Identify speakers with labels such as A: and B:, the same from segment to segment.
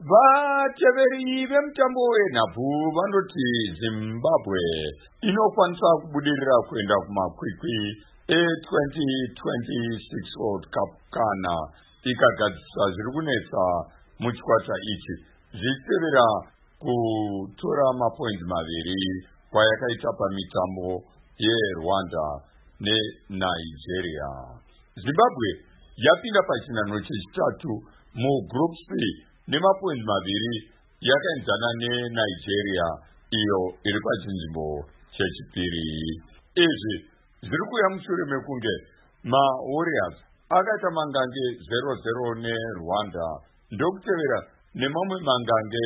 A: vateveri vemutambo wenhabvu vanoti Zimbabwe inokwanisa kubudirira kuenda kumakwikwi e2026 World Cup kana ikagadzisa zviri kunetsa muchikwata ichi zvichitevera kutora mapointi maviri kwayakaita pamitambo yeRwanda neNigeria. Zimbabwe yapinda pachinhano chechitatu muGroup C nemapointi maviri yakaenzana neNigeria iyo iri pachinzvimbo chechipiri. Izvi zviri kuuya mushure mekunge maWarriors akaita mangange 0-0 neRwanda ndokutevera nemamwe mangange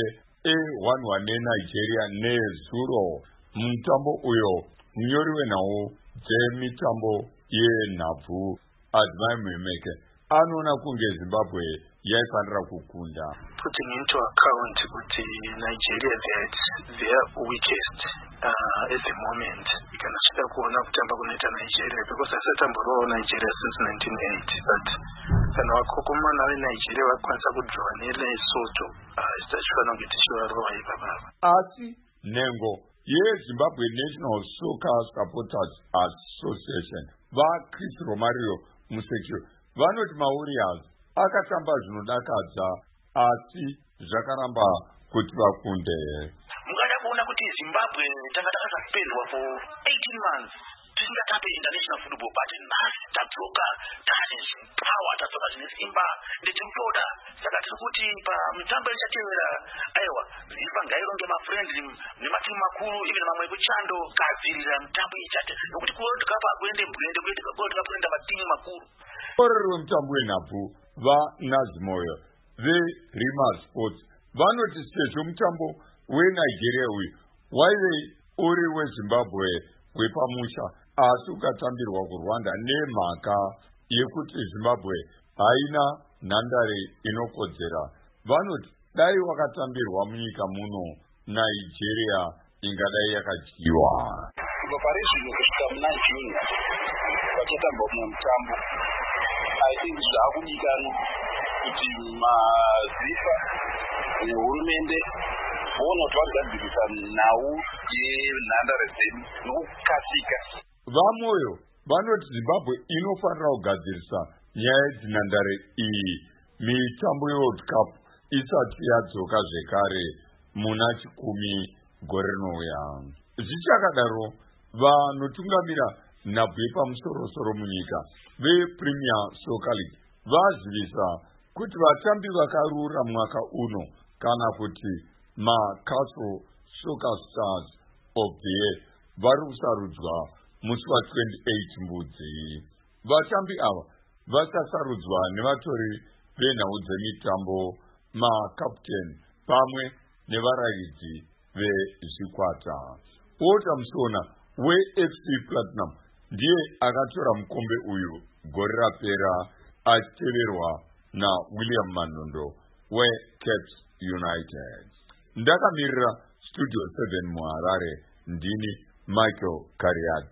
A: e1-1 neNigeria nezuro mutambo uyo munyori wenhau dzemitambo yenhabvu Adzimai Muhimeke anoona kunge Zimbabwe yaifanira kukunda.
B: Putting into account kuti Nigeria their weakest at the moment, ikanasvika kuona kutamba kunoita Nigeria because asatamborawo Nigeria since 1980, but kana vakokomana veNigeria vakwanisa kudhirowa neLesotho zitachifanira kunge tichivarowa ipapapa.
A: Asi nhengo yeZimbabwe National Soccer Supporters Association vaChris Romario Musekio vanoti maWarriors akatamba zvinodakadza asi zvakaramba kuti vakunde.
C: Mungada kuona kuti Zimbabwe takasapendwa for 18 months tisingatambe international football, but nhasi tadzoka tane power, tadzoka zvine simba ndechikutoda. Saka tiri kuti pamitambo ichatevera aiwa zifa ngaironge mafriendly nematimu makuru ivi nemamwe ekuchando kadzirira mitambo ichate nokuti kuworld cup akuende mbwende kuworld cup kuenda matimu makuru.
A: Orero wemutambo wenhabvu vaNazimoyo veRima Sports vanoti sezvo mutambo weNigeria uyu waive uri weZimbabwe wepamusha asi ukatambirwa kuRwanda nemhaka yekuti Zimbabwe haina nhandare inokodzera, vanoti dai wakatambirwa munyika muno Nigeria ingadai yakadyiwa.
D: Kubva parizvino kusvika muna June vachatamba mumwe mutambo, I think zvaakudikanwa kuti mazifa nehurumende voona kuti vagadzirisa nhau yenhandare dzedu nokukasika.
A: Vamoyo vanoti Zimbabwe inofanira kugadzirisa nyaya dzinhandare iyi mitambo yeWorld Cup isati yadzoka zvekare muna chikumi gore rinouya. Zvichakadaro vanotungamira nhabvu yepamusoro-soro munyika vePremier Soccer League vazivisa kuti vatambi vakarura mwaka uno kana kuti maCastle Soccer Stars of the Year vari kusarudzwa musi wa28 Mbudzi. Vatambi ava vachasarudzwa nevatori venhau dzemitambo, makapteni pamwe nevarairidzi vezvikwata. Walter Musona weFC Platinum ndiye akatora mukombe uyu gore rapera achiteverwa naWilliam Manondo weCaps United. Ndakamirira Studio 7 muHarare ndini Michael Kariat.